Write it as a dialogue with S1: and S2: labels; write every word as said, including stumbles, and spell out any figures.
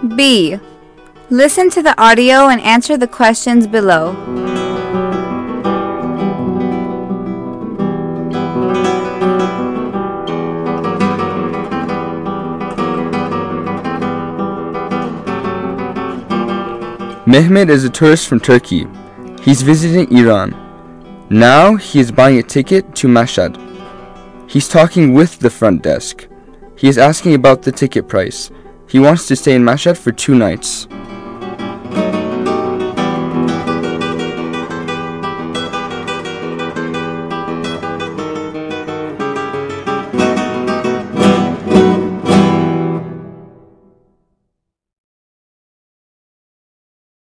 S1: B. Listen to the audio and answer the questions below.
S2: Mehmet is a tourist from Turkey. He's visiting Iran. Now he is buying a ticket to Mashhad. He's talking with the front desk. He is asking about the ticket price. He wants to stay in Mashhad for two nights.